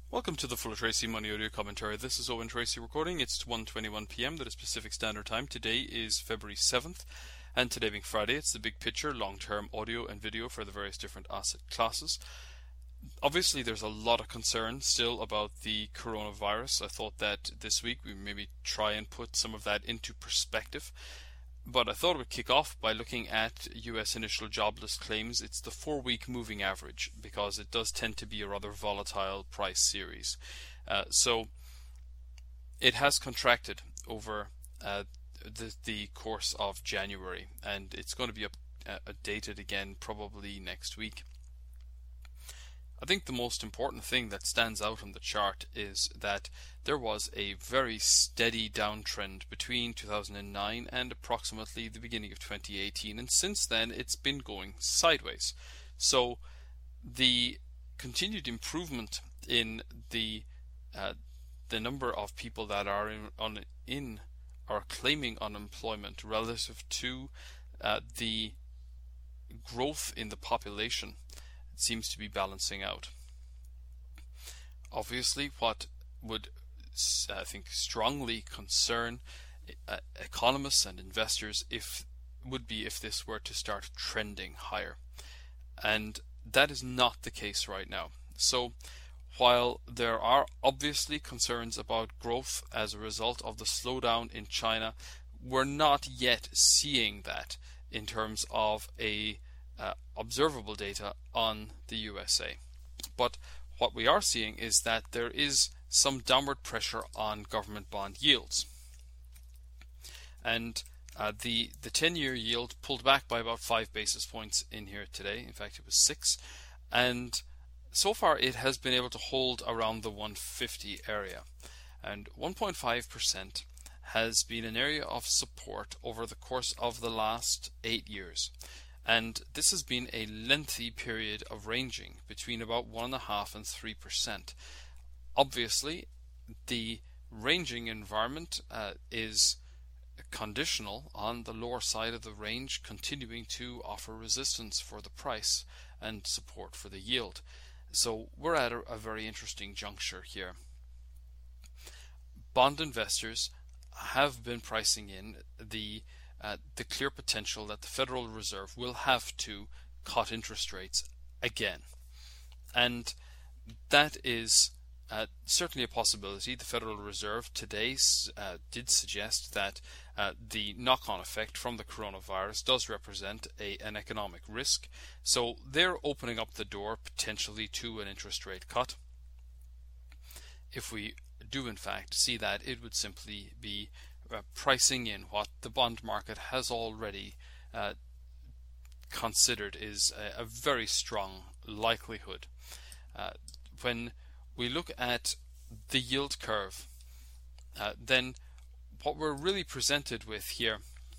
Welcome to the Full Tracy Money Audio Commentary. This is Owen Tracy recording. It's 1:21 p.m. That is Pacific Standard Time. Today is February 7th, and today being Friday, it's the big picture, long-term audio and video for the various different asset classes. Obviously, there's a lot of concern still about the coronavirus. I thought that this week we maybe try and put some of that into perspective. But I thought I would kick off by looking at US initial jobless claims. It's the 4-week moving average because it does tend to be a rather volatile price series. So it has contracted over the course of January, and it's going to be updated again probably next week. I think the most important thing that stands out on the chart is that there was a very steady downtrend between 2009 and approximately the beginning of 2018, and since then it's been going sideways. So the continued improvement in the number of people that are are claiming unemployment relative to the growth in the population seems to be balancing out. Obviously, what would I think strongly concern economists and investors would be if this were to start trending higher, and that is not the case right now. So while there are obviously concerns about growth as a result of the slowdown in China, we're not yet seeing that in terms of observable data on the USA. But what we are seeing is that there is some downward pressure on government bond yields. And the 10-year yield pulled back by about 5 basis points in here today. In fact, it was 6. And so far it has been able to hold around the 150 area. And 1.5% has been an area of support over the course of the last 8 years. And this has been a lengthy period of ranging between about 1.5% and 3%. Obviously, the ranging environment is conditional on the lower side of the range continuing to offer resistance for the price and support for the yield. So we're at a very interesting juncture here. Bond investors have been pricing in the clear potential that the Federal Reserve will have to cut interest rates again. And that is certainly a possibility. The Federal Reserve today did suggest that the knock-on effect from the coronavirus does represent an economic risk. So they're opening up the door potentially to an interest rate cut. If we do in fact see that, it would simply be pricing in what the bond market has already considered is a very strong likelihood. When we look at the yield curve, then what we're really presented with here,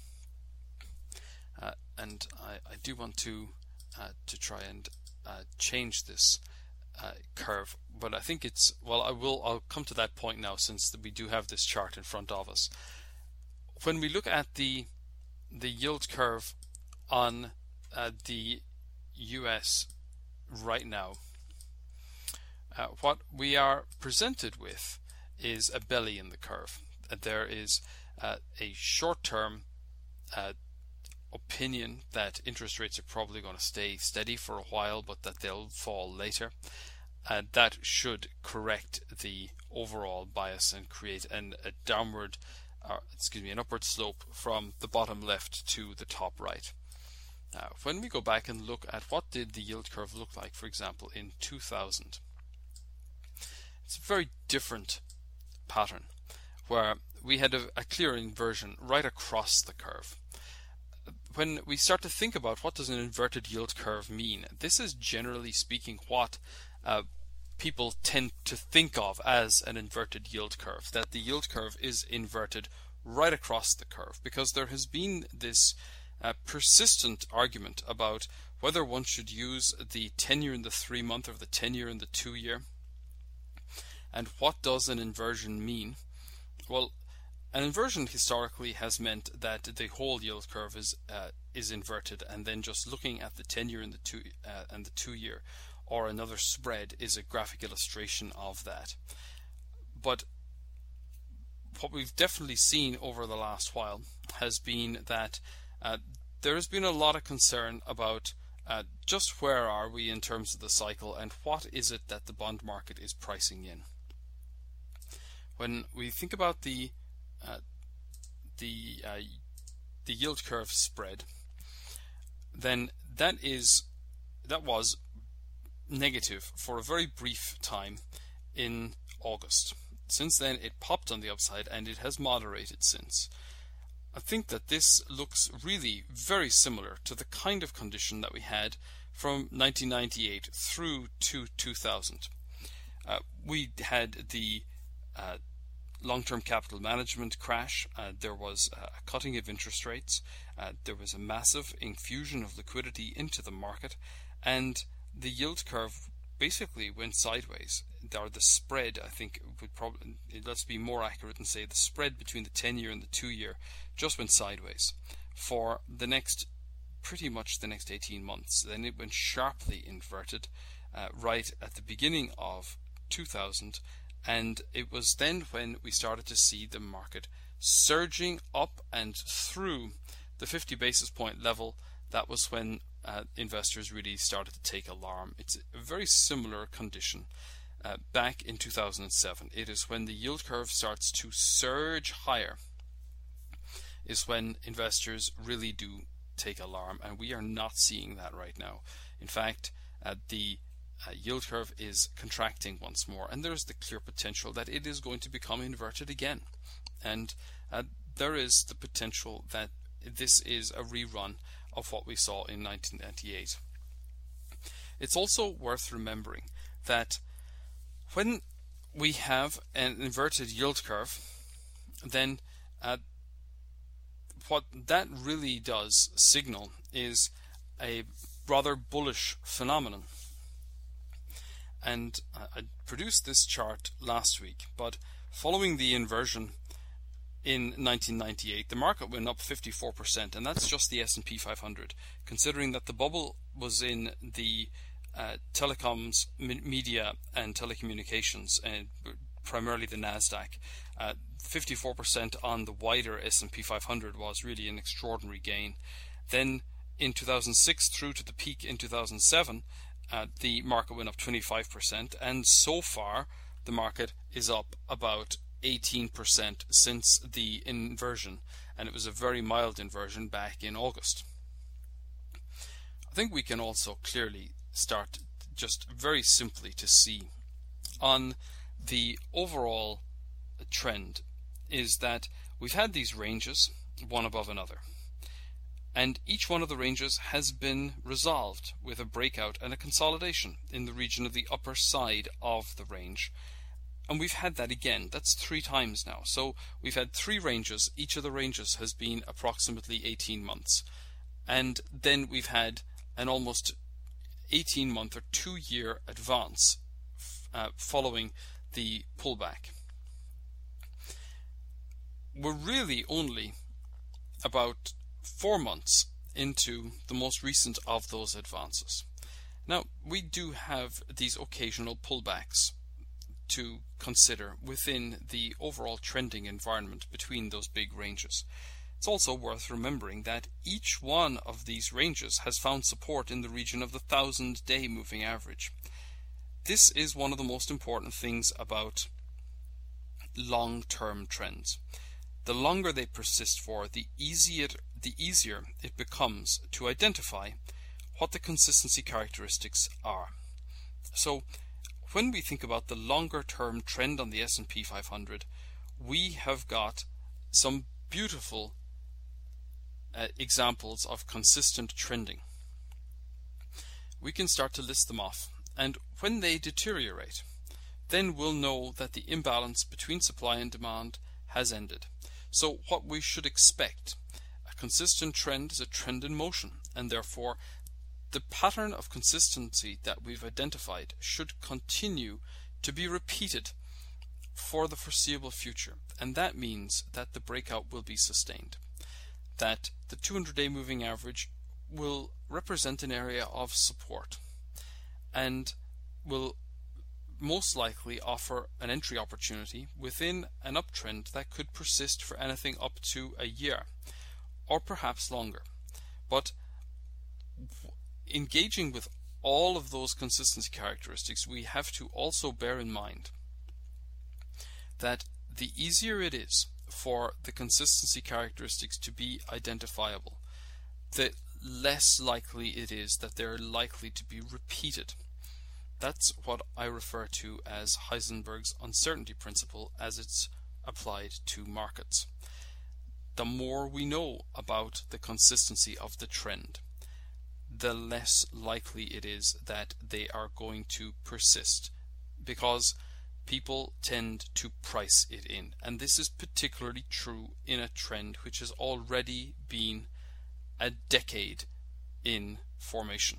and I do want to try and change this curve, but I think I'll come to that point now since we do have this chart in front of us. When we look at the yield curve on the US right now, what we are presented with is a belly in the curve. There is a short-term opinion that interest rates are probably going to stay steady for a while, but that they'll fall later. That should correct the overall bias and create an upward slope from the bottom left to the top right. When we go back and look at what did the yield curve look like, for example, in 2000, it's a very different pattern where we had a clear inversion right across the curve. When we start to think about what does an inverted yield curve mean, this is generally speaking what people tend to think of as an inverted yield curve, that the yield curve is inverted right across the curve, because there has been this persistent argument about whether one should use the 10-year and the 3-month or the 10-year and the 2-year. And what does an inversion mean? Well, an inversion historically has meant that the whole yield curve is inverted, and then just looking at the 10-year and the 2-year or another spread is a graphic illustration of that. But what we've definitely seen over the last while has been that there has been a lot of concern about just where are we in terms of the cycle, and what is it that the bond market is pricing in. When we think about the yield curve spread, then that was negative for a very brief time in August. Since then it popped on the upside, and it has moderated since. I think that this looks really very similar to the kind of condition that we had from 1998 through to 2000. We had the long-term capital management crash. There was a cutting of interest rates. There was a massive infusion of liquidity into the market, and the yield curve basically went sideways. Or the spread, I think, would probably, let's be more accurate and say the spread between the 10-year and the 2-year just went sideways for pretty much the next 18 months. Then it went sharply inverted right at the beginning of 2000, and it was then when we started to see the market surging up and through the 50 basis point level. That was when investors really started to take alarm. It's a very similar condition back in 2007. It is when the yield curve starts to surge higher is when investors really do take alarm, and we are not seeing that right now. In fact, the yield curve is contracting once more, and there's the clear potential that it is going to become inverted again, and there is the potential that this is a rerun of what we saw in 1998. It's also worth remembering that when we have an inverted yield curve, then what that really does signal is a rather bullish phenomenon. And I produced this chart last week, but following the inversion in 1998, the market went up 54%, and that's just the S&P 500. Considering that the bubble was in the telecoms, media, and telecommunications, and primarily the Nasdaq, 54% on the wider S&P 500 was really an extraordinary gain. Then in 2006 through to the peak in 2007, the market went up 25%, and so far the market is up about 18% since the inversion, and it was a very mild inversion back in August. I think we can also clearly start just very simply to see on the overall trend is that we've had these ranges one above another, and each one of the ranges has been resolved with a breakout and a consolidation in the region of the upper side of the range. And we've had that again. That's 3 times now. So we've had 3 ranges. Each of the ranges has been approximately 18 months. And then we've had an almost 18-month or 2-year advance following the pullback. We're really only about 4 months into the most recent of those advances. Now, we do have these occasional pullbacks to consider within the overall trending environment between those big ranges. It's also worth remembering that each one of these ranges has found support in the region of the 1,000-day moving average. This is one of the most important things about long-term trends. The longer they persist for, the easier it becomes to identify what the consistency characteristics are. So when we think about the longer term trend on the S&P 500, we have got some beautiful examples of consistent trending. We can start to list them off, and when they deteriorate, then we'll know that the imbalance between supply and demand has ended. So what we should expect, a consistent trend is a trend in motion, and therefore the pattern of consistency that we've identified should continue to be repeated for the foreseeable future, and that means that the breakout will be sustained, that the 200-day moving average will represent an area of support, and will most likely offer an entry opportunity within an uptrend that could persist for anything up to a year or perhaps longer. But engaging with all of those consistency characteristics, we have to also bear in mind that the easier it is for the consistency characteristics to be identifiable, the less likely it is that they're likely to be repeated. That's what I refer to as Heisenberg's uncertainty principle as it's applied to markets. The more we know about the consistency of the trend, the less likely it is that they are going to persist, because people tend to price it in. And this is particularly true in a trend which has already been a decade in formation.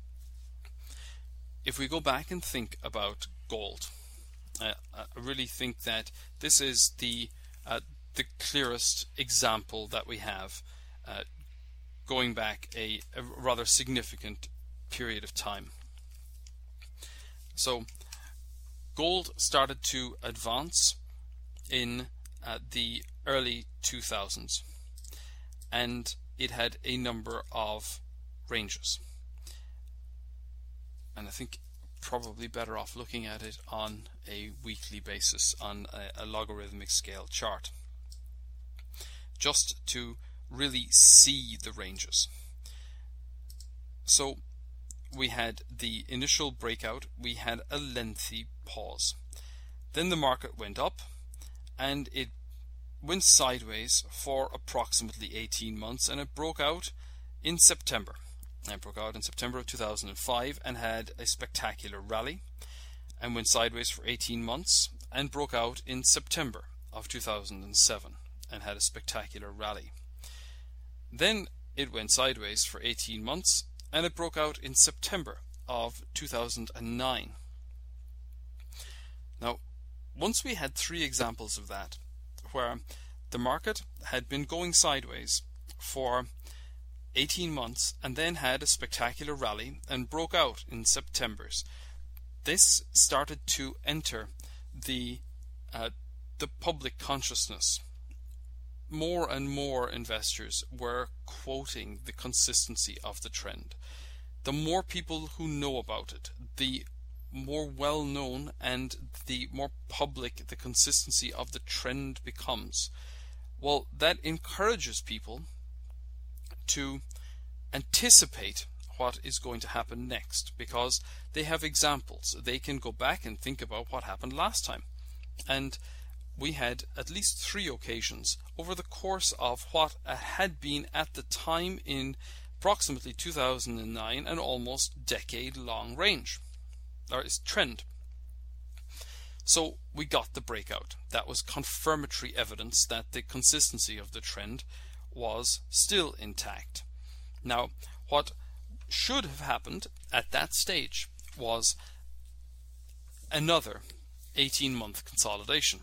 If we go back and think about gold, I really think that this is the clearest example that we have going back a rather significant period of time. So gold started to advance in the early 2000s, and it had a number of ranges. And I think probably better off looking at it on a weekly basis on a logarithmic scale chart, just to really see the ranges. So we had the initial breakout, we had a lengthy pause. Then the market went up and it went sideways for approximately 18 months, and it broke out in September. It broke out in September of 2005 and had a spectacular rally, and went sideways for 18 months and broke out in September of 2007 and had a spectacular rally. Then it went sideways for 18 months and it broke out in September of 2009. Now, once we had 3 examples of that, where the market had been going sideways for 18 months and then had a spectacular rally and broke out in September's, this started to enter the public consciousness. More and more investors were quoting the consistency of the trend. The more people who know about it, the more well known and the more public the consistency of the trend becomes. Well, that encourages people to anticipate what is going to happen next, because they have examples. They can go back and think about what happened last time. And we had at least 3 occasions over the course of what had been at the time in approximately 2009 an almost decade-long range, or trend. So we got the breakout. That was confirmatory evidence that the consistency of the trend was still intact. Now, what should have happened at that stage was another 18-month consolidation.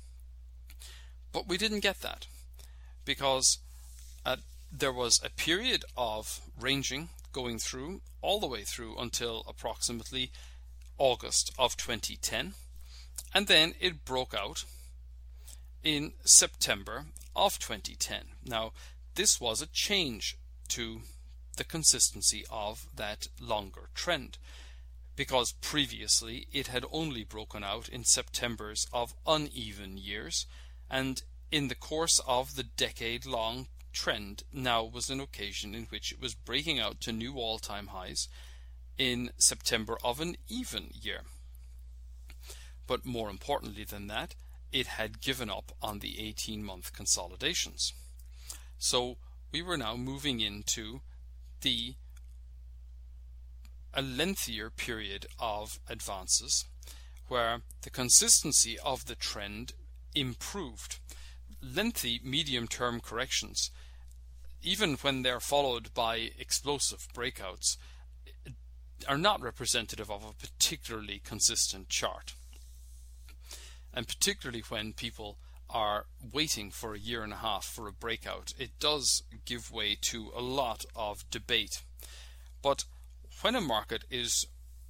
But we didn't get that, because there was a period of ranging going through all the way through until approximately August of 2010, and then it broke out in September of 2010. Now, this was a change to the consistency of that longer trend, because previously it had only broken out in Septembers of uneven years, and in the course of the decade-long trend now was an occasion in which it was breaking out to new all-time highs in September of an even year. But more importantly than that, it had given up on the 18-month consolidations. So we were now moving into a lengthier period of advances where the consistency of the trend improved. Lengthy medium-term corrections, even when they're followed by explosive breakouts, are not representative of a particularly consistent chart. And particularly when people are waiting for a year and a half for a breakout, it does give way to a lot of debate. But when a market is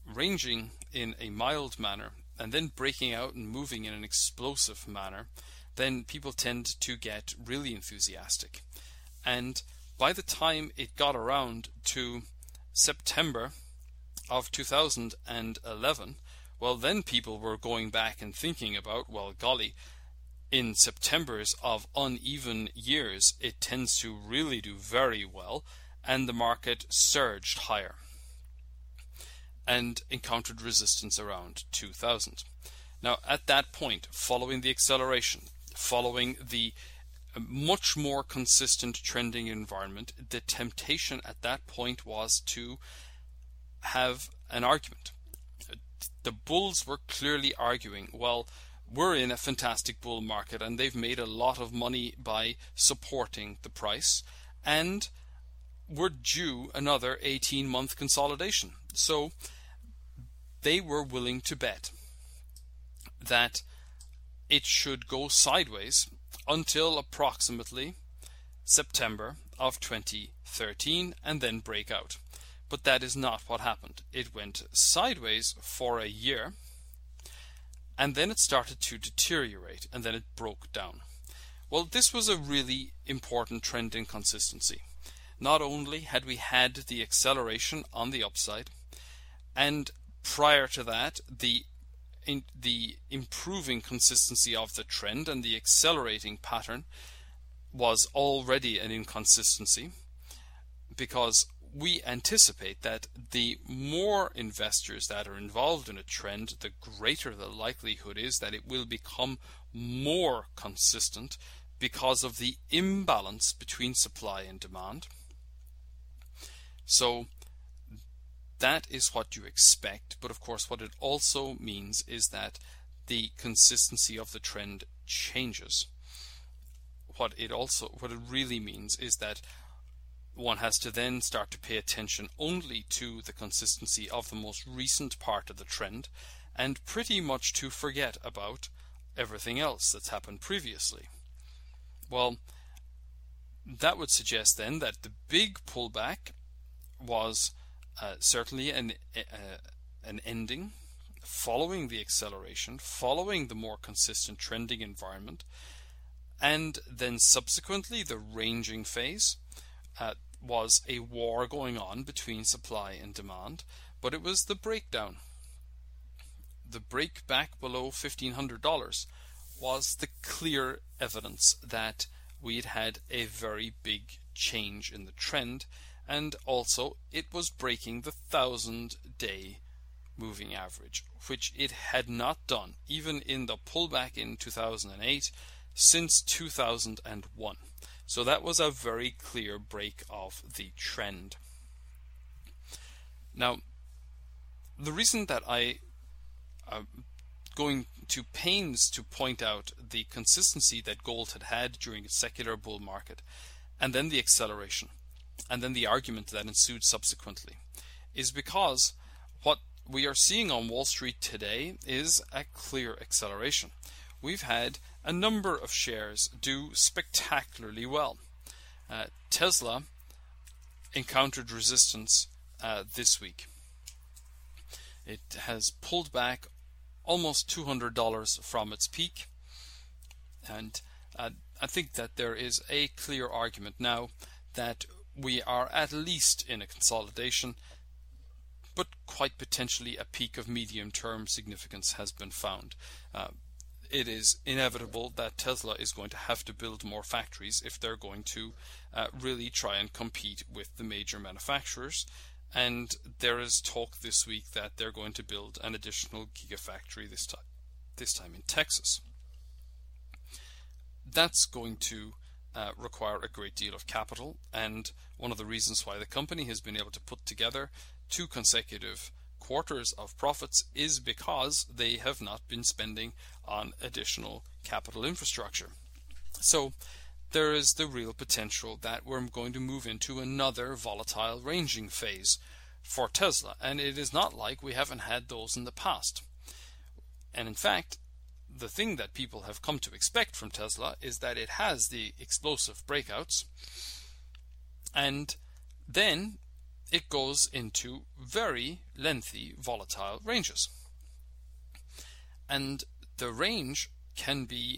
ranging in a mild manner and then breaking out and moving in an explosive manner, then people tend to get really enthusiastic. And by the time it got around to September of 2011, well, then people were going back and thinking about, well, golly, in Septembers of uneven years, it tends to really do very well, and the market surged higher and encountered resistance around 2000. Now, at that point, following the acceleration, following the much more consistent trending environment, the temptation at that point was to have an argument. The bulls were clearly arguing, well, we're in a fantastic bull market and they've made a lot of money by supporting the price, and we're due another 18-month consolidation. So they were willing to bet that it should go sideways until approximately September of 2013 and then break out. But that is not what happened. It went sideways for a year, and then it started to deteriorate, and then it broke down. Well, this was a really important trend in consistency. Not only had we had the acceleration on the upside, and prior to that, the improving consistency of the trend and the accelerating pattern was already an inconsistency, because we anticipate that the more investors that are involved in a trend, the greater the likelihood is that it will become more consistent because of the imbalance between supply and demand. So that is what you expect, but of course what it also means is that the consistency of the trend changes. What it really means is that one has to then start to pay attention only to the consistency of the most recent part of the trend, and pretty much to forget about everything else that's happened previously. Well, that would suggest then that the big pullback was certainly an ending following the acceleration, following the more consistent trending environment, and then subsequently the ranging phase was a war going on between supply and demand, but it was the breakdown. The break back below $1,500 was the clear evidence that we'd had a very big change in the trend, and also it was breaking the 1,000-day moving average, which it had not done even in the pullback in 2008 since 2001. So that was a very clear break of the trend. Now, the reason that I am going to pains to point out the consistency that gold had had during its secular bull market, and then the acceleration, and then the argument that ensued subsequently, is because what we are seeing on Wall Street today is a clear acceleration. We've had a number of shares do spectacularly well. Tesla encountered resistance this week. It has pulled back almost $200 from its peak, and I think that there is a clear argument now that we are at least in a consolidation, but quite potentially a peak of medium-term significance has been found. It is inevitable that Tesla is going to have to build more factories if they're going to really try and compete with the major manufacturers. And there is talk this week that they're going to build an additional gigafactory this time in Texas. That's going to require a great deal of capital, and one of the reasons why the company has been able to put together 2 consecutive quarters of profits is because they have not been spending on additional capital infrastructure. So there is the real potential that we're going to move into another volatile ranging phase for Tesla, and it is not like we haven't had those in the past. And in fact, the thing that people have come to expect from Tesla is that it has the explosive breakouts, and then it goes into very lengthy volatile ranges. And the range can be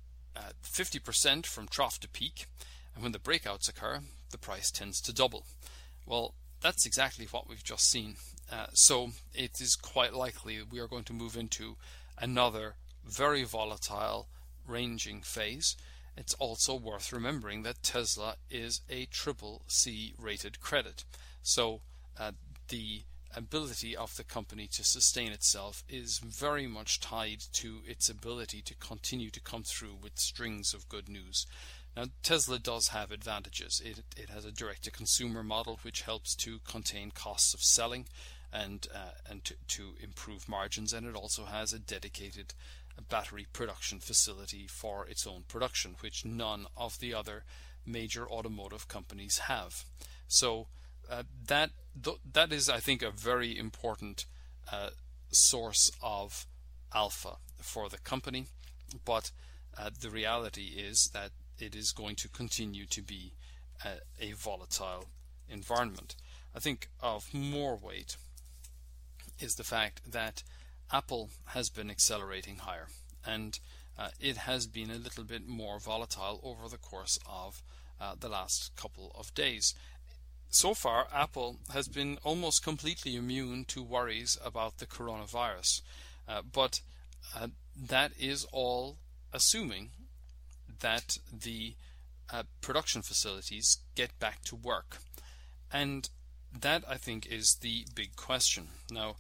50% from trough to peak, and when the breakouts occur, the price tends to double. Well, that's exactly what we've just seen. So it is quite likely we are going to move into another very volatile ranging phase. It's also worth remembering that Tesla is a CCC rated credit. So the ability of the company to sustain itself is very much tied to its ability to continue to come through with strings of good news. Now, Tesla does have advantages. It has a direct-to-consumer model which helps to contain costs of selling and to improve margins, and it also has a dedicated battery production facility for its own production, which none of the other major automotive companies have. So that is, I think, a very important source of alpha for the company, but the reality is that it is going to continue to be a volatile environment. I think of more weight is the fact that Apple has been accelerating higher, and it has been a little bit more volatile over the course of the last couple of days. So far, Apple has been almost completely immune to worries about the coronavirus, but that is all assuming that the production facilities get back to work. And that, I think, is the big question. Now,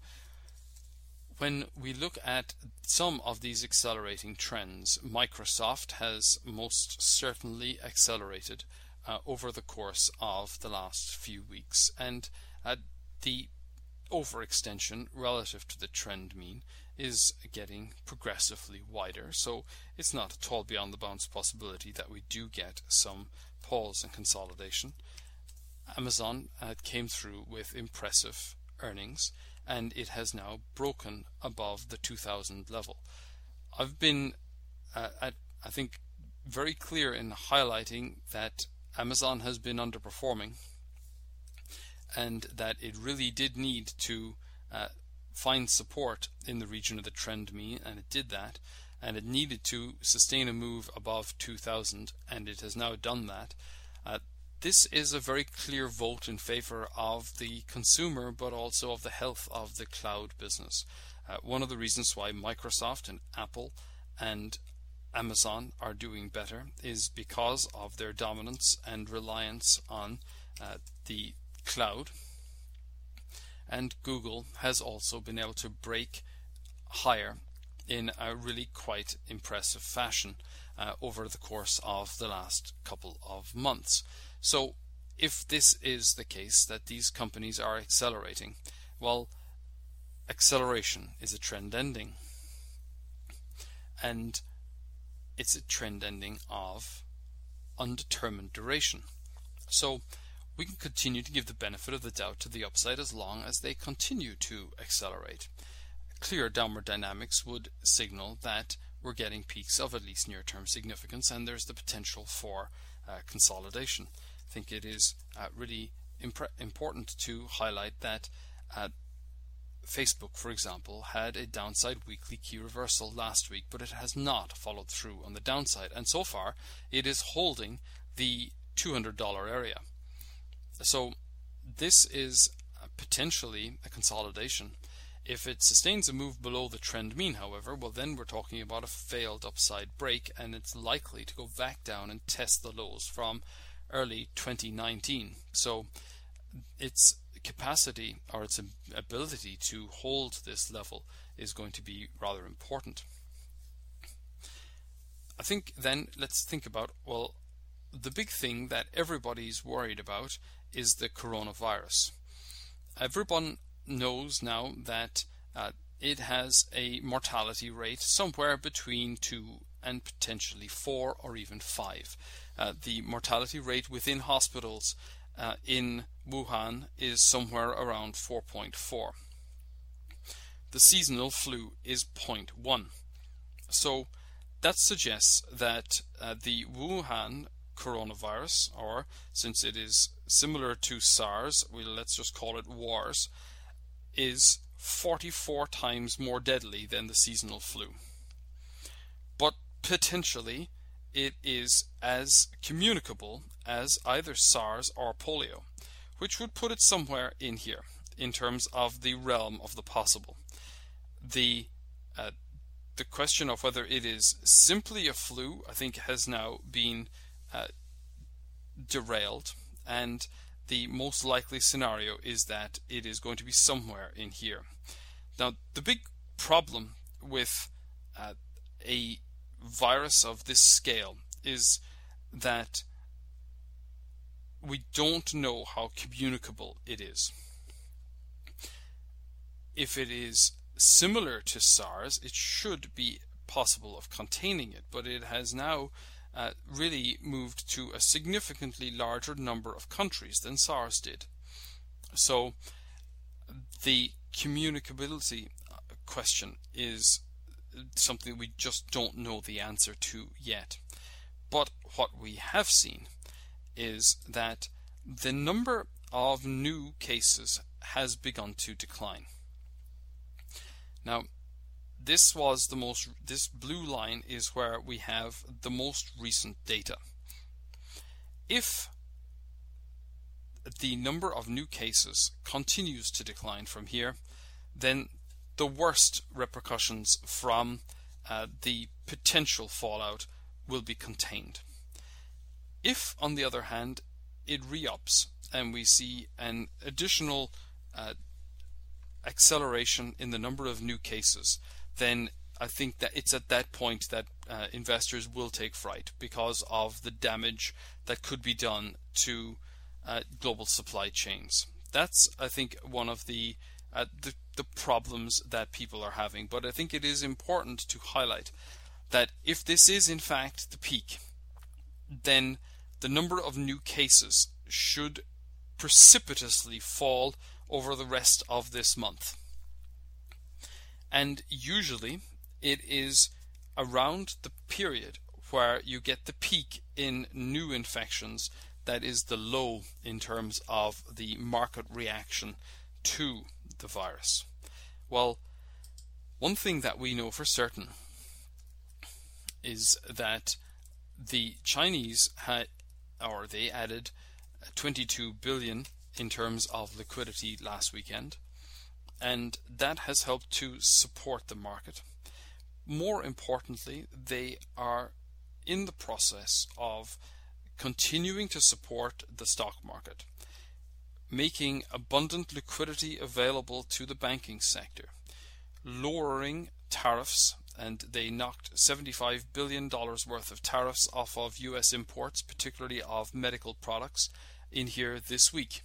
when we look at some of these accelerating trends, Microsoft has most certainly accelerated over the course of the last few weeks, and the overextension relative to the trend mean is getting progressively wider. So it's not at all beyond the bounds possibility that we do get some pause and consolidation. Amazon came through with impressive earnings, and it has now broken above the 2000 level. I've been, I think, very clear in highlighting that Amazon has been underperforming, and that it really did need to find support in the region of the trend mean, and it did that, and it needed to sustain a move above 2000, and it has now done that. This is a very clear vote in favor of the consumer, but also of the health of the cloud business. One of the reasons why Microsoft and Apple and Amazon are doing better is because of their dominance and reliance on the cloud. And Google has also been able to break higher in a really quite impressive fashion over the course of the last couple of months. So if this is the case, that these companies are accelerating, well, acceleration is a trend ending, and it's a trend ending of undetermined duration. So we can continue to give the benefit of the doubt to the upside as long as they continue to accelerate. Clear downward dynamics would signal that we're getting peaks of at least near-term significance, and there's the potential for consolidation. I think it is really important to highlight that Facebook, for example, had a downside weekly key reversal last week, but it has not followed through on the downside, and so far it is holding the $200 area. So this is potentially a consolidation. If it sustains a move below the trend mean, however, well, then we're talking about a failed upside break, and it's likely to go back down and test the lows from early 2019. So its capacity, or its ability to hold this level, is going to be rather important. I think then let's think about, well, the big thing that everybody's worried about is the coronavirus. Everyone knows now that it has a mortality rate somewhere between 2 and potentially 4 or even 5. The mortality rate within hospitals in Wuhan is somewhere around 4.4. The seasonal flu is 0.1. So that suggests that the Wuhan coronavirus, or since it is similar to SARS, let's just call it WARS, is 44 times more deadly than the seasonal flu. But potentially it is as communicable as either SARS or polio, which would put it somewhere in here in terms of the realm of the possible. The question of whether it is simply a flu, I think, has now been derailed, and the most likely scenario is that it is going to be somewhere in here. Now, the big problem with a virus of this scale is that we don't know how communicable it is. If it is similar to SARS, it should be possible of containing it, but it has now really moved to a significantly larger number of countries than SARS did. So the communicability question is something we just don't know the answer to yet. But what we have seen is that the number of new cases has begun to decline. Now, this blue line is where we have the most recent data. If the number of new cases continues to decline from here, then the worst repercussions from the potential fallout will be contained. If, on the other hand, it re-ups and we see an additional acceleration in the number of new cases, then I think that it's at that point that investors will take fright because of the damage that could be done to global supply chains. That's, I think, one of the problems that people are having. But I think it is important to highlight that if this is in fact the peak, then the number of new cases should precipitously fall over the rest of this month. And usually it is around the period where you get the peak in new infections that is the low in terms of the market reaction to the virus. Well, one thing that we know for certain is that the Chinese they added 22 billion in terms of liquidity last weekend, and that has helped to support the market. More importantly, they are in the process of continuing to support the stock market, making abundant liquidity available to the banking sector, lowering tariffs, and they knocked $75 billion worth of tariffs off of US imports, particularly of medical products, in here this week.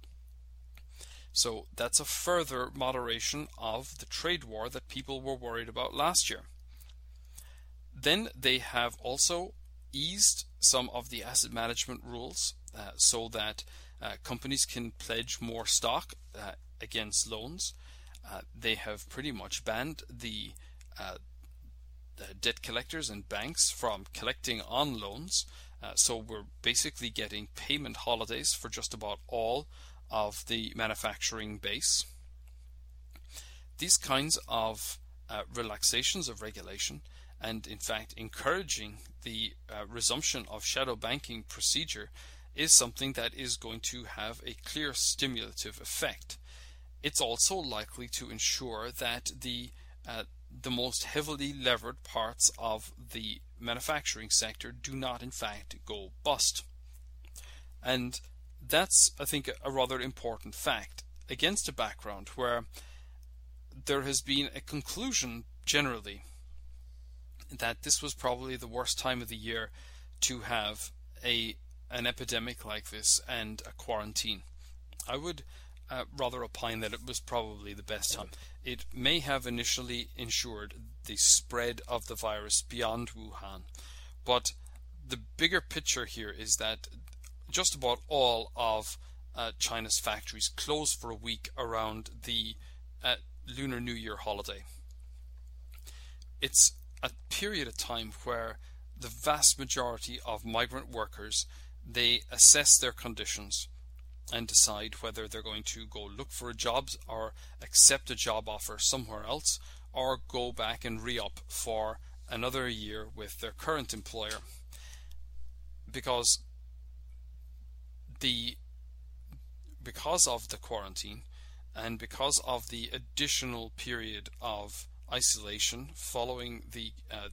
So that's a further moderation of the trade war that people were worried about last year. Then they have also eased some of the asset management rules so that companies can pledge more stock against loans. They have pretty much banned the debt collectors and banks from collecting on loans. So we're basically getting payment holidays for just about all of the manufacturing base. These kinds of relaxations of regulation, and in fact encouraging the resumption of shadow banking procedure, is something that is going to have a clear stimulative effect. It's also likely to ensure that the most heavily levered parts of the manufacturing sector do not in fact go bust. And that's, I think, a rather important fact against a background where there has been a conclusion generally that this was probably the worst time of the year to have an epidemic like this and a quarantine. I would rather opine that it was probably the best time. It may have initially ensured the spread of the virus beyond Wuhan, but the bigger picture here is that just about all of China's factories closed for a week around the Lunar New Year holiday. It's a period of time where the vast majority of migrant workers, they assess their conditions and decide whether they're going to go look for a job or accept a job offer somewhere else, or go back and re-up for another year with their current employer. Because of the quarantine and because of the additional period of isolation following the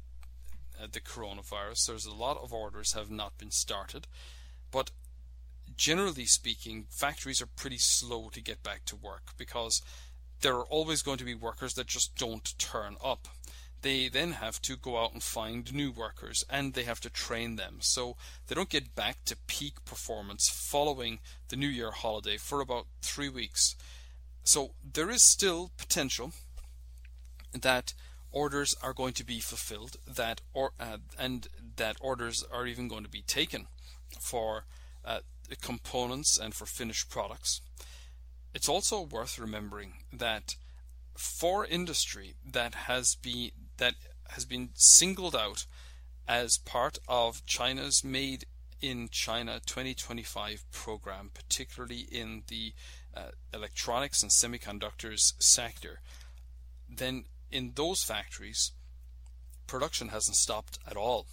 coronavirus, there's a lot of orders have not been started, but generally speaking, factories are pretty slow to get back to work because there are always going to be workers that just don't turn up. They then have to go out and find new workers, and they have to train them, so they don't get back to peak performance following the New Year holiday for about 3 weeks. So there is still potential that orders are going to be fulfilled, and that orders are even going to be taken for components and for finished products. It's also worth remembering that for industry that has been singled out as part of China's Made in China 2025 program, particularly in the electronics and semiconductors sector, then in those factories production hasn't stopped at all,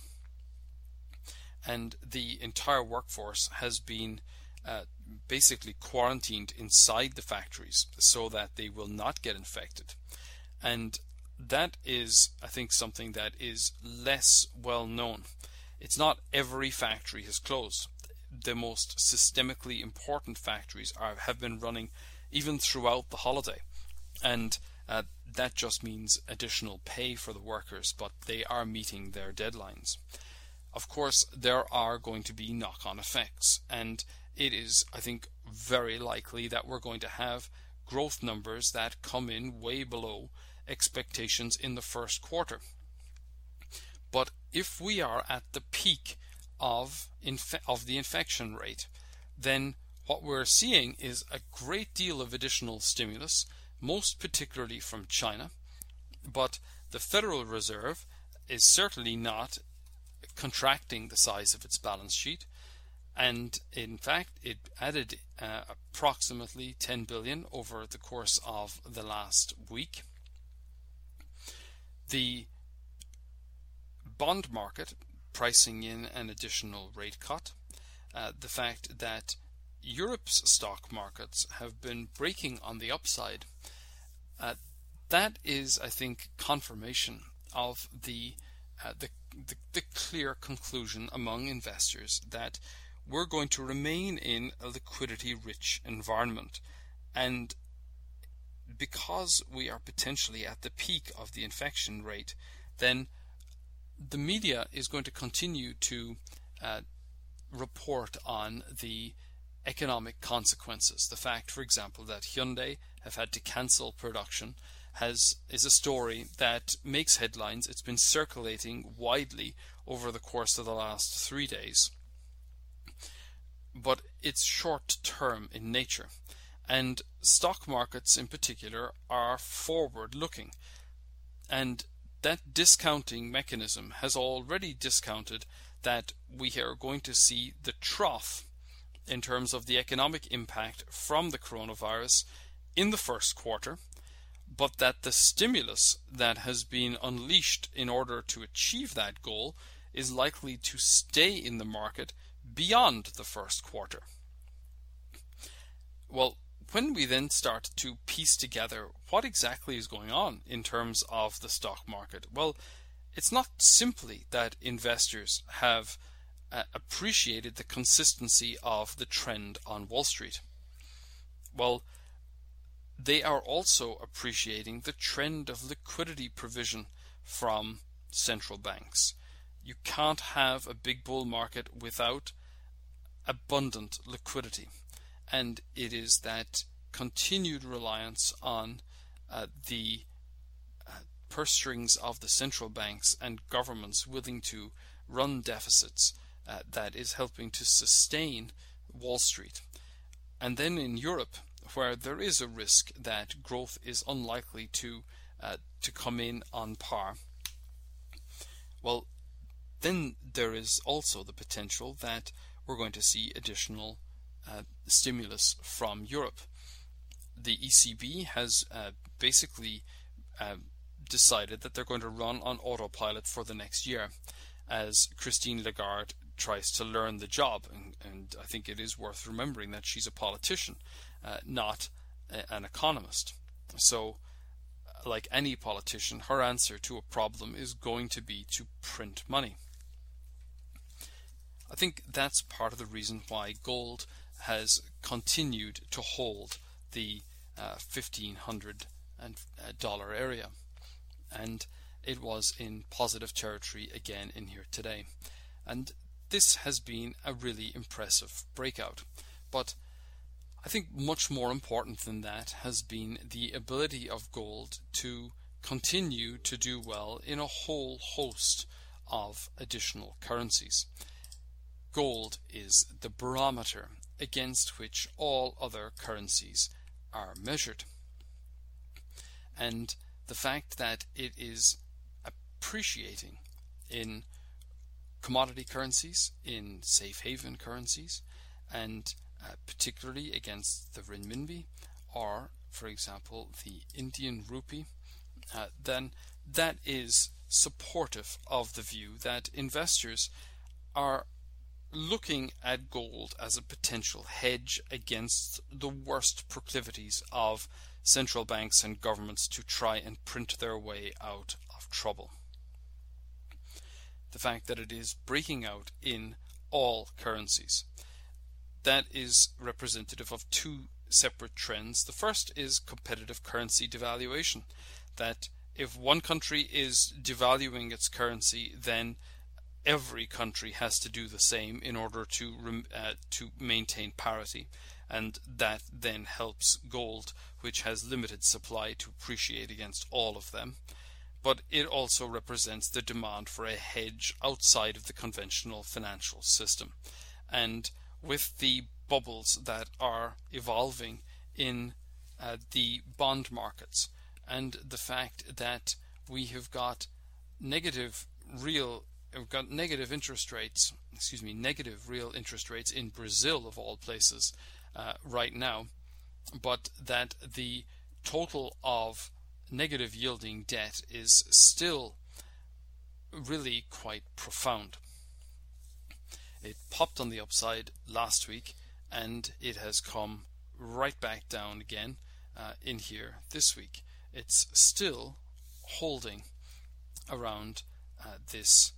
and the entire workforce has been basically quarantined inside the factories so that they will not get infected. And that is, I think, something that is less well known. It's not every factory has closed. The most systemically important factories have been running even throughout the holiday, and that just means additional pay for the workers, but they are meeting their deadlines. Of course, there are going to be knock-on effects, and it is, I think, very likely that we're going to have growth numbers that come in way below expectations in the first quarter. But if we are at the peak of the infection rate, then what we're seeing is a great deal of additional stimulus, most particularly from China. But the Federal Reserve is certainly not contracting the size of its balance sheet, and in fact it added approximately 10 billion over the course of the last week. The bond market pricing in an additional rate cut, the fact that Europe's stock markets have been breaking on the upside, that is, I think, confirmation of the clear conclusion among investors that we're going to remain in a liquidity-rich environment. And because we are potentially at the peak of the infection rate, then the media is going to continue to report on the economic consequences. The fact, for example, that Hyundai have had to cancel production is a story that makes headlines. It's been circulating widely over the course of the last 3 days. But it's short term in nature, and stock markets in particular are forward looking, and that discounting mechanism has already discounted that we are going to see the trough in terms of the economic impact from the coronavirus in the first quarter, but that the stimulus that has been unleashed in order to achieve that goal is likely to stay in the market beyond the first quarter. Well, when we then start to piece together what exactly is going on in terms of the stock market, well, it's not simply that investors have appreciated the consistency of the trend on Wall Street. Well, they are also appreciating the trend of liquidity provision from central banks. You can't have a big bull market without abundant liquidity, and it is that continued reliance on the purse strings of the central banks and governments willing to run deficits that is helping to sustain Wall Street. And then in Europe, where there is a risk that growth is unlikely to come in on par, well, then there is also the potential that we're going to see additional stimulus from Europe. The ECB has basically decided that they're going to run on autopilot for the next year as Christine Lagarde tries to learn the job. And I think it is worth remembering that she's a politician, not an economist. So, like any politician, her answer to a problem is going to be to print money. I think that's part of the reason why gold has continued to hold the $1,500 area, and it was in positive territory again in here today. And this has been a really impressive breakout. But I think much more important than that has been the ability of gold to continue to do well in a whole host of additional currencies. Gold is the barometer against which all other currencies are measured. And the fact that it is appreciating in commodity currencies, in safe haven currencies, and particularly against the renminbi or, for example, the Indian rupee, then that is supportive of the view that investors are looking at gold as a potential hedge against the worst proclivities of central banks and governments to try and print their way out of trouble. The fact that it is breaking out in all currencies, that is representative of two separate trends. The first is competitive currency devaluation, that if one country is devaluing its currency, then every country has to do the same in order to maintain parity, and that then helps gold, which has limited supply, to appreciate against all of them. But it also represents the demand for a hedge outside of the conventional financial system. And with the bubbles that are evolving in the bond markets, and the fact that we have got negative real interest rates, negative real interest rates in Brazil of all places right now, but that the total of negative yielding debt is still really quite profound. It popped on the upside last week, and it has come right back down again in here this week. It's still holding around this,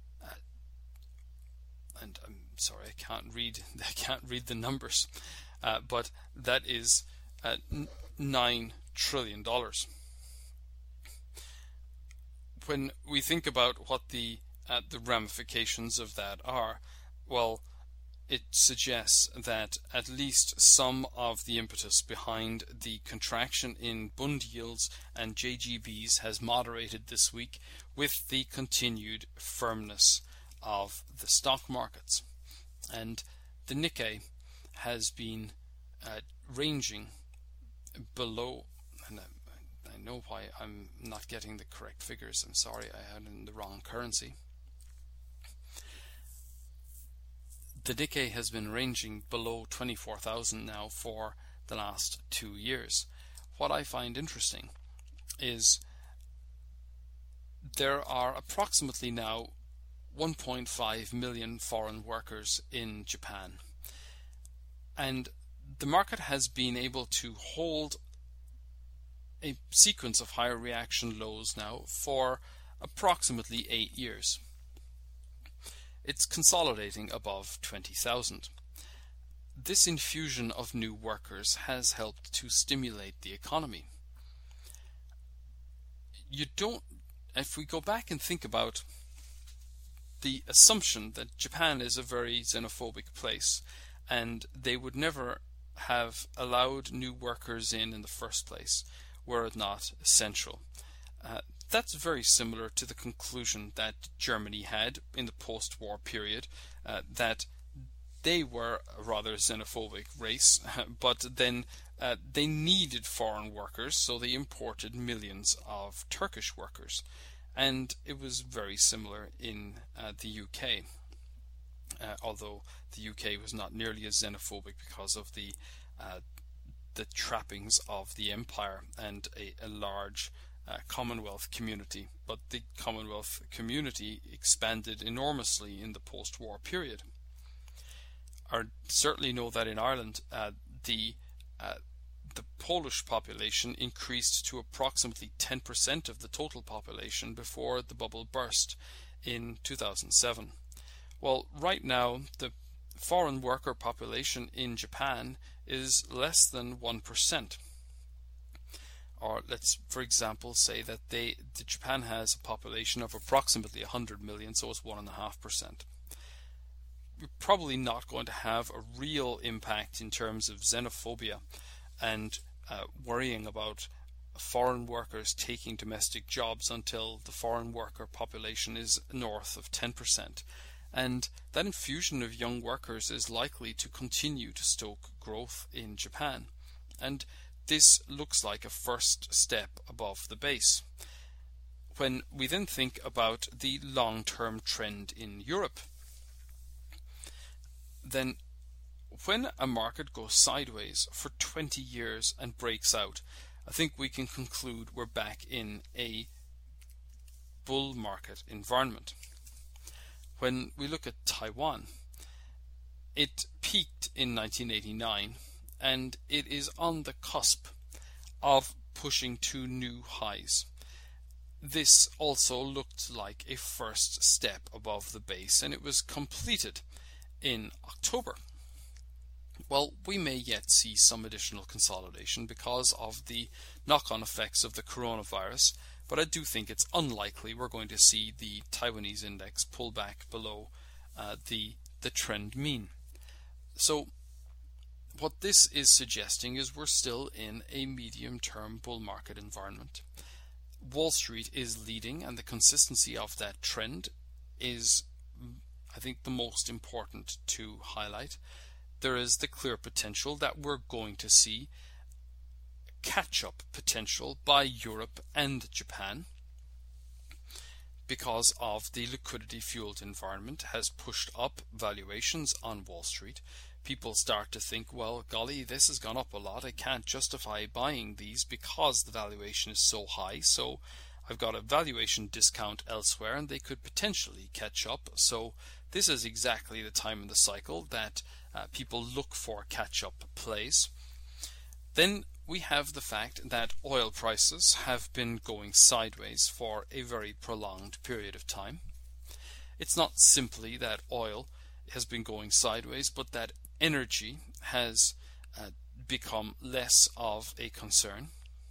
and I'm sorry, I can't read the numbers, but that is $9 trillion. When we think about what the ramifications of that are, well, it suggests that at least some of the impetus behind the contraction in Bund yields and JGBs has moderated this week with the continued firmness of the stock markets. And the Nikkei has been ranging below, and I know why I'm not getting the correct figures. I'm sorry, I had in the wrong currency. The Nikkei has been ranging below 24,000 now for the last 2 years. What I find interesting is there are approximately now 1.5 million foreign workers in Japan, and the market has been able to hold a sequence of higher reaction lows now for approximately 8 years. It's consolidating above 20,000. This infusion of new workers has helped to stimulate the economy. If we go back and think about the assumption that Japan is a very xenophobic place and they would never have allowed new workers in the first place were it not essential. That's very similar to the conclusion that Germany had in the post-war period, that they were a rather xenophobic race, but then they needed foreign workers, so they imported millions of Turkish workers. And it was very similar in the UK, although the UK was not nearly as xenophobic because of the trappings of the empire and a large Commonwealth community. But the Commonwealth community expanded enormously in the post-war period. I certainly know that in Ireland the Polish population increased to approximately 10% of the total population before the bubble burst in 2007. Well, right now the foreign worker population in Japan is less than 1%. Or let's, for example, say that Japan has a population of approximately 100 million, so it's 1.5%. We're probably not going to have a real impact in terms of xenophobia and worrying about foreign workers taking domestic jobs until the foreign worker population is north of 10%. And that infusion of young workers is likely to continue to stoke growth in Japan. And this looks like a first step above the base. When we then think about the long-term trend in Europe, then when a market goes sideways for 20 years and breaks out, I think we can conclude we're back in a bull market environment. When we look at Taiwan, it peaked in 1989 and it is on the cusp of pushing to new highs. This also looked like a first step above the base, and it was completed in October. Well, we may yet see some additional consolidation because of the knock-on effects of the coronavirus, but I do think it's unlikely we're going to see the Taiwanese index pull back below the trend mean. So what this is suggesting is we're still in a medium-term bull market environment. Wall Street is leading, and the consistency of that trend is, I think, the most important to highlight. There is the clear potential that we're going to see catch-up potential by Europe and Japan because of the liquidity-fueled environment has pushed up valuations on Wall Street. People start to think, well, golly, this has gone up a lot. I can't justify buying these because the valuation is so high. So I've got a valuation discount elsewhere and they could potentially catch up. So this is exactly the time in the cycle that people look for catch-up plays. Then we have the fact that oil prices have been going sideways for a very prolonged period of time. It's not simply that oil has been going sideways, but that energy has become less of a concern,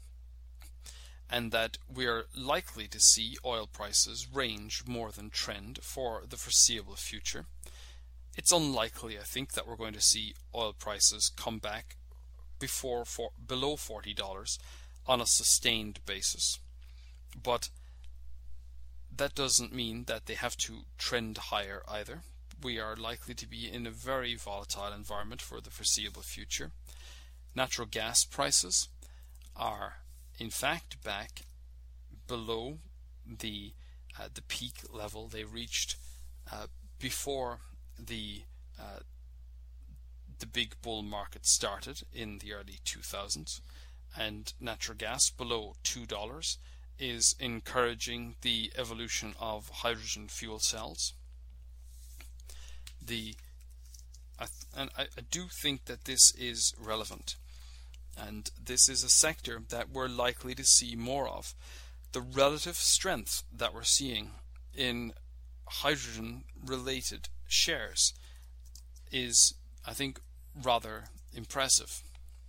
and that we're likely to see oil prices range more than trend for the foreseeable future. It's unlikely, I think, that we're going to see oil prices come back below $40 on a sustained basis. But that doesn't mean that they have to trend higher either. We are likely to be in a very volatile environment for the foreseeable future. Natural gas prices are in fact back below the peak level they reached before the big bull market started in the early 2000s, and natural gas below $2 is encouraging the evolution of hydrogen fuel cells. I do think that this is relevant, and this is a sector that we're likely to see more of. The relative strength that we're seeing in hydrogen related shares is, I think, rather impressive,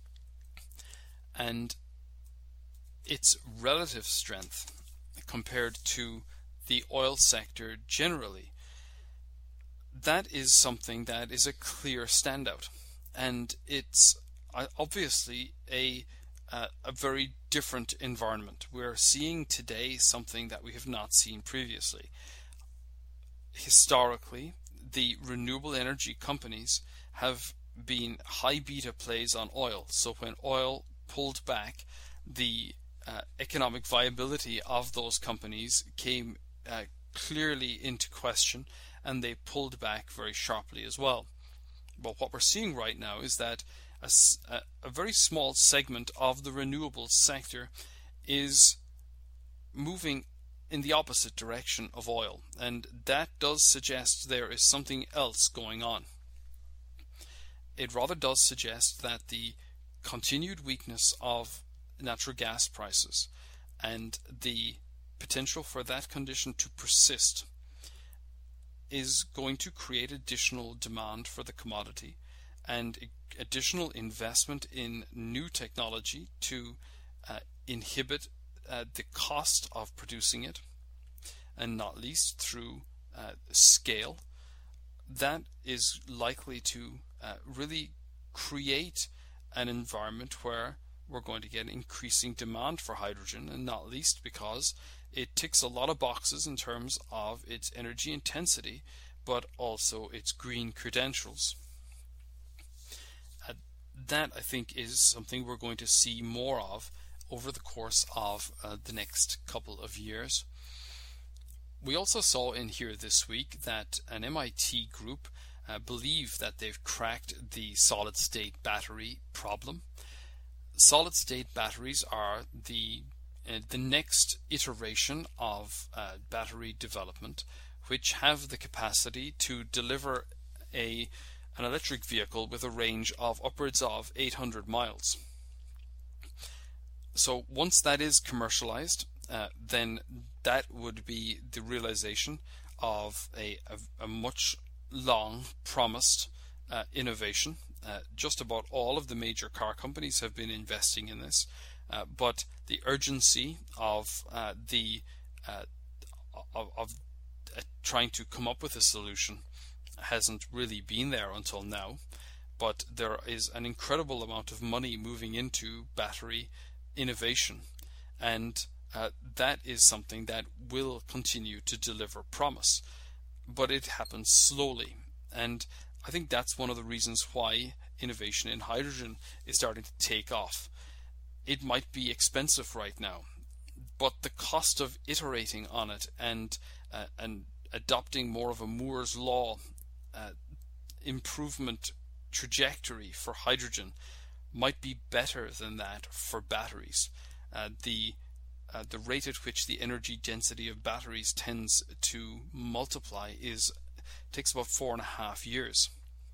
and its relative strength compared to the oil sector generally, that is something that is a clear standout, and it's obviously a very different environment. We're seeing today something that we have not seen previously. Historically, the renewable energy companies have been high beta plays on oil. So when oil pulled back, the economic viability of those companies came clearly into question, and they pulled back very sharply as well. But what we're seeing right now is that a very small segment of the renewables sector is moving in the opposite direction of oil, and that does suggest there is something else going on. It rather does suggest that the continued weakness of natural gas prices and the potential for that condition to persist is going to create additional demand for the commodity and additional investment in new technology to inhibit the cost of producing it, and not least through scale. That is likely to really create an environment where we're going to get increasing demand for hydrogen, and not least because it ticks a lot of boxes in terms of its energy intensity, but also its green credentials. That, I think, is something we're going to see more of over the course of the next couple of years. We also saw in here this week that an MIT group believe that they've cracked the solid-state battery problem. Solid-state batteries are the next iteration of battery development, which have the capacity to deliver an electric vehicle with a range of upwards of 800 miles. So once that is commercialized, then that would be the realization of a much long promised innovation. Just about all of the major car companies have been investing in this, but the urgency of trying to come up with a solution hasn't really been there until now. But there is an incredible amount of money moving into battery innovation, and that is something that will continue to deliver promise, but it happens slowly. And I think that's one of the reasons why innovation in hydrogen is starting to take off. It might be expensive right now, but the cost of iterating on it and adopting more of a Moore's law improvement trajectory for hydrogen might be better than that for batteries. The rate at which the energy density of batteries tends to multiply takes about 4.5 years.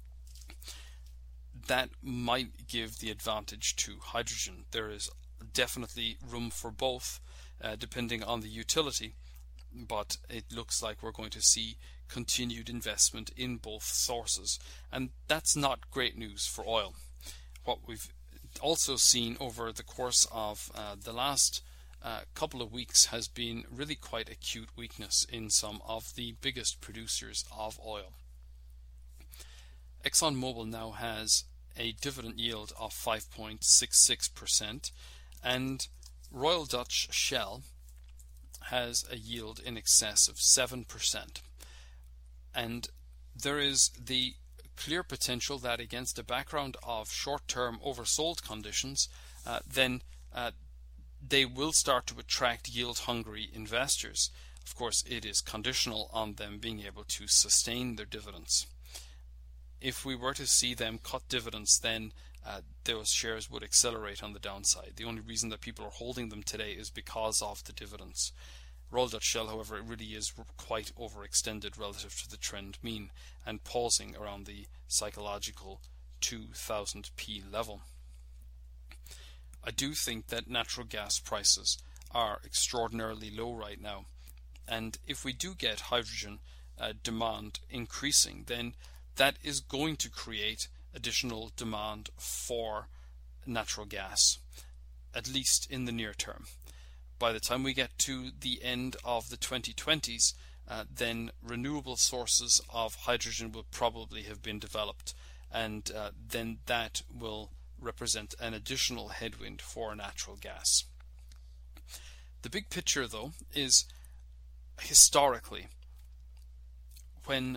That might give the advantage to hydrogen. There is definitely room for both, depending on the utility, but it looks like we're going to see continued investment in both sources, and that's not great news for oil. What we've also seen over the course of the last couple of weeks has been really quite acute weakness in some of the biggest producers of oil. ExxonMobil now has a dividend yield of 5.66%, and Royal Dutch Shell has a yield in excess of 7%. And there is the clear potential that against a background of short-term oversold conditions, then they will start to attract yield-hungry investors. Of course, it is conditional on them being able to sustain their dividends. If we were to see them cut dividends, then those shares would accelerate on the downside. The only reason that people are holding them today is because of the dividends. Royal Dutch Shell, however, it really is quite overextended relative to the trend mean and pausing around the psychological 2000p level. I do think that natural gas prices are extraordinarily low right now, and if we do get hydrogen demand increasing, then that is going to create additional demand for natural gas, at least in the near term. By the time we get to the end of the 2020s, then renewable sources of hydrogen will probably have been developed, and then that will represent an additional headwind for natural gas. The big picture, though, is historically when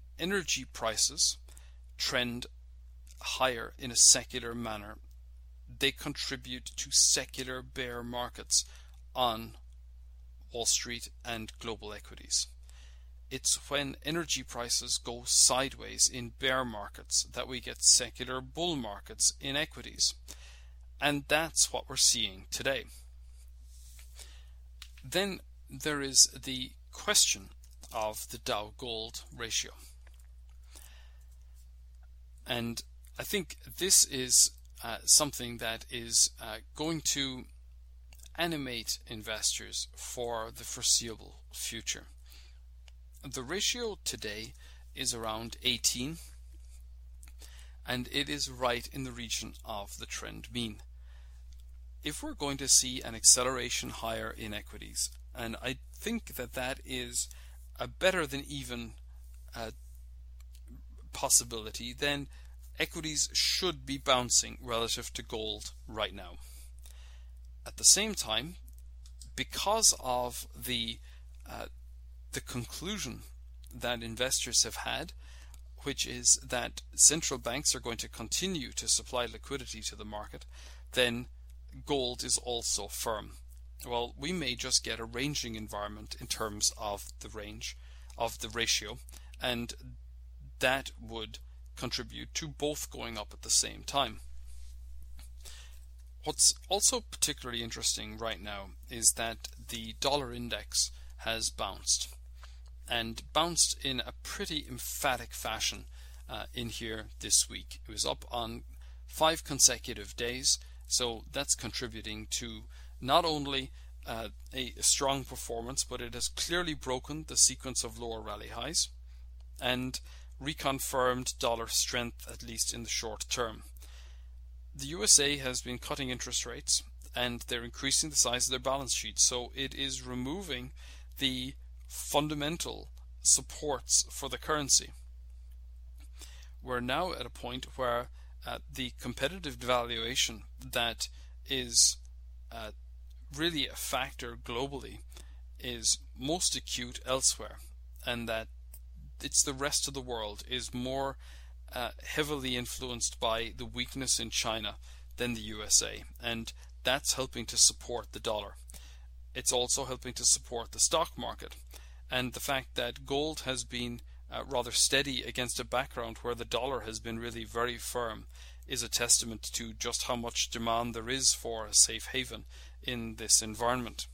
energy prices trend higher in a secular manner, they contribute to secular bear markets on Wall Street and global equities. It's when energy prices go sideways in bear markets that we get secular bull markets in equities. And that's what we're seeing today. Then there is the question of the Dow-Gold ratio. And I think this is something that is going to animate investors for the foreseeable future. The ratio today is around 18, and it is right in the region of the trend mean. If we're going to see an acceleration higher in equities, and I think that that is a better than even possibility, then equities should be bouncing relative to gold right now. At the same time, because of the conclusion that investors have had, which is that central banks are going to continue to supply liquidity to the market, then gold is also firm. Well, we may just get a ranging environment in terms of the range of the ratio, and that would contribute to both going up at the same time. What's also particularly interesting right now is that the dollar index has bounced, and bounced in a pretty emphatic fashion in here this week. It was up on 5 consecutive days, so that's contributing to not only a strong performance, but it has clearly broken the sequence of lower rally highs and reconfirmed dollar strength, at least in the short term. The USA has been cutting interest rates, and they're increasing the size of their balance sheet, so it is removing the fundamental supports for the currency. We're now at a point where the competitive devaluation that is really a factor globally is most acute elsewhere, and that it's the rest of the world is more heavily influenced by the weakness in China than the USA, and that's helping to support the dollar. It's also helping to support the stock market, and the fact that gold has been rather steady against a background where the dollar has been really very firm is a testament to just how much demand there is for a safe haven in this environment.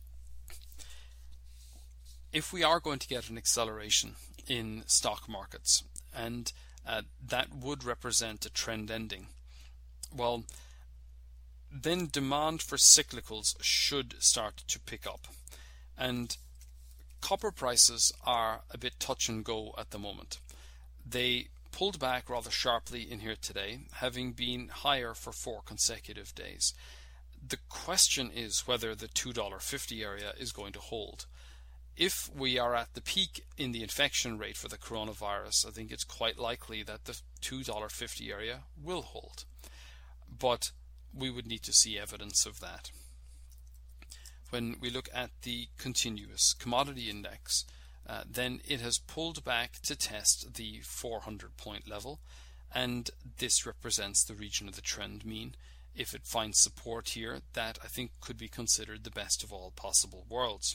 If we are going to get an acceleration in stock markets, and that would represent a trend ending, well, then demand for cyclicals should start to pick up. And copper prices are a bit touch and go at the moment. They pulled back rather sharply in here today, having been higher for 4 consecutive days. The question is whether the $2.50 area is going to hold. If we are at the peak in the infection rate for the coronavirus, I think it's quite likely that the $2.50 area will hold. But we would need to see evidence of that. When we look at the continuous commodity index, then it has pulled back to test the 400-point level, and this represents the region of the trend mean. If it finds support here, that I think could be considered the best of all possible worlds.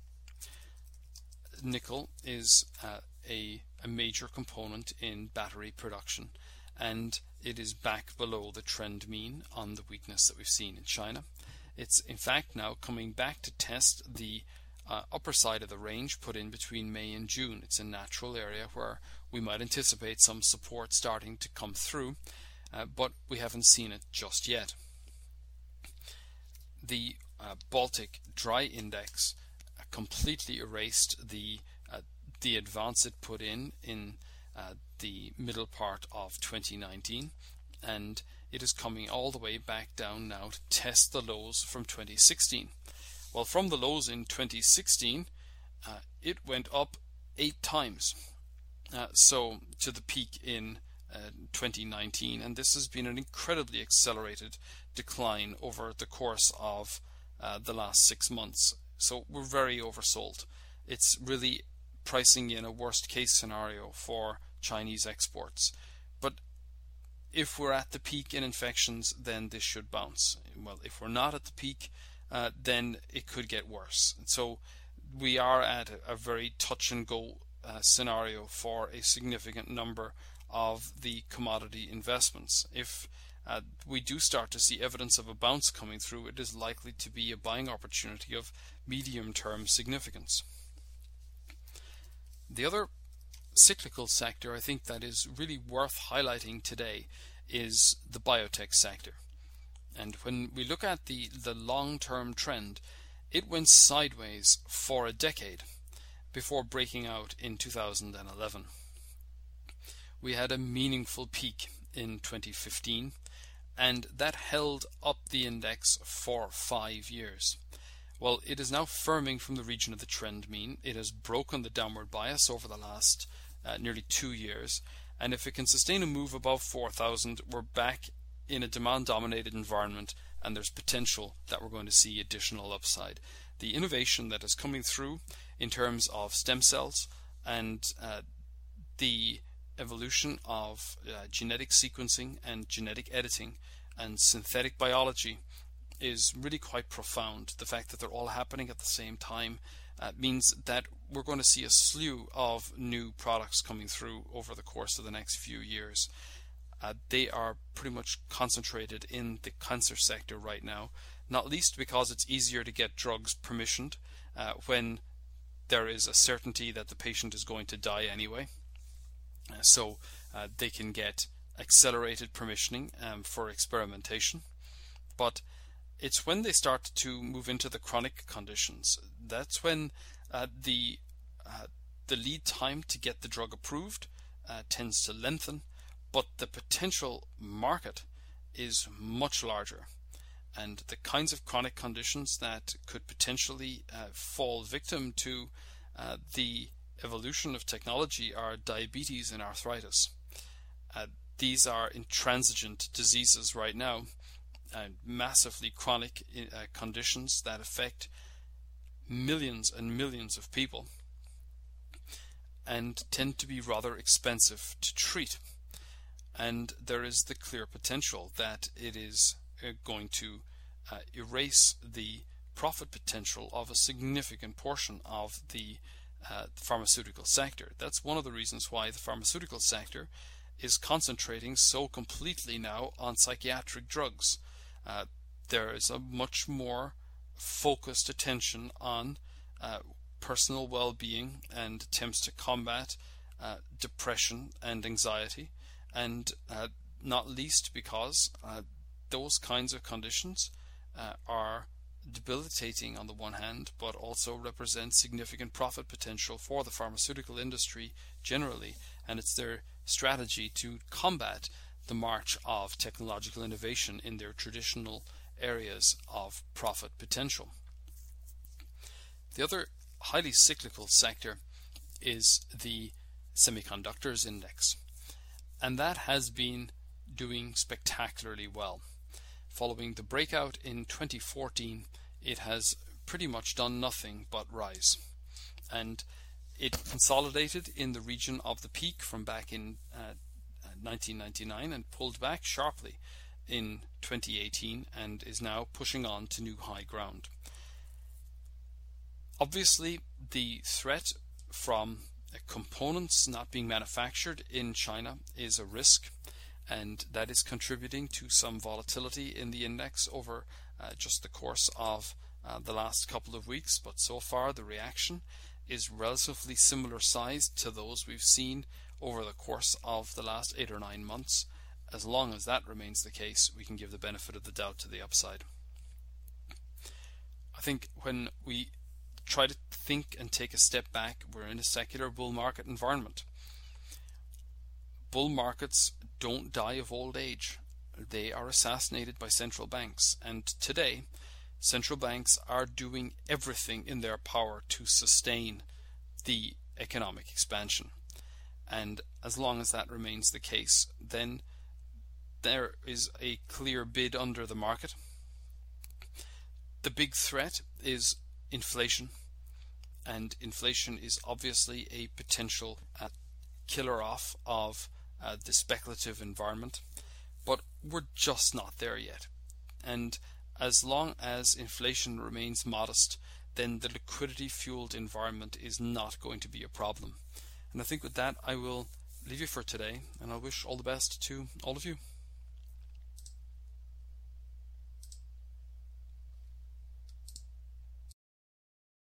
Nickel is a major component in battery production, and it is back below the trend mean on the weakness that we've seen in China. It's in fact now coming back to test the upper side of the range put in between May and June. It's a natural area where we might anticipate some support starting to come through, but we haven't seen it just yet. The Baltic Dry Index completely erased the advance it put in the middle part of 2019, and it is coming all the way back down now to test the lows from 2016. Well, from the lows in 2016, it went up 8 times, so to the peak in 2019, and this has been an incredibly accelerated decline over the course of the last 6 months. So we're very oversold. It's really pricing in a worst case scenario for Chinese exports. But if we're at the peak in infections, then this should bounce. Well, if we're not at the peak, then it could get worse. So we are at a very touch and go scenario for a significant number of the commodity investments. If we do start to see evidence of a bounce coming through, it is likely to be a buying opportunity of medium-term significance. The other cyclical sector I think that is really worth highlighting today is the biotech sector. And when we look at the long-term trend, it went sideways for a decade before breaking out in 2011. We had a meaningful peak in 2015, and that held up the index for 5 years. Well, it is now firming from the region of the trend mean. It has broken the downward bias over the last nearly 2 years, and if it can sustain a move above 4,000, we're back in a demand-dominated environment, and there's potential that we're going to see additional upside. The innovation that is coming through in terms of stem cells and the evolution of genetic sequencing and genetic editing and synthetic biology is really quite profound. The fact that they're all happening at the same time means that we're going to see a slew of new products coming through over the course of the next few years. They are pretty much concentrated in the cancer sector right now, not least because it's easier to get drugs permissioned when there is a certainty that the patient is going to die anyway. So they can get accelerated permissioning for experimentation. But it's when they start to move into the chronic conditions, that's when the lead time to get the drug approved tends to lengthen, but the potential market is much larger. And the kinds of chronic conditions that could potentially fall victim to the evolution of technology are diabetes and arthritis. These are intransigent diseases right now, massively chronic conditions that affect millions and millions of people and tend to be rather expensive to treat. And there is the clear potential that it is going to erase the profit potential of a significant portion of the pharmaceutical sector. That's one of the reasons why the pharmaceutical sector is concentrating so completely now on psychiatric drugs. There is a much more focused attention on personal well-being and attempts to combat depression and anxiety, and not least because those kinds of conditions are debilitating on the one hand, but also represent significant profit potential for the pharmaceutical industry generally, and it's their strategy to combat the march of technological innovation in their traditional areas of profit potential. The other highly cyclical sector is the semiconductors index, and that has been doing spectacularly well. Following the breakout in 2014, it has pretty much done nothing but rise, and it consolidated in the region of the peak from back in 1999 and pulled back sharply in 2018 and is now pushing on to new high ground. Obviously, the threat from components not being manufactured in China is a risk, and that is contributing to some volatility in the index over just the course of the last couple of weeks. But so far the reaction is relatively similar sized to those we've seen over the course of the last 8 or 9 months. As long as that remains the case, we can give the benefit of the doubt to the upside. I think when we try to think and take a step back, we're in a secular bull market environment. Bull markets don't die of old age. They are assassinated by central banks, and today central banks are doing everything in their power to sustain the economic expansion. And as long as that remains the case, then there is a clear bid under the market. The big threat is inflation, and inflation is obviously a potential killer off of the speculative environment. but we're just not there yet. And as long as inflation remains modest, then the liquidity-fueled environment is not going to be a problem. And I think with that, I will leave you for today, and I wish all the best to all of you.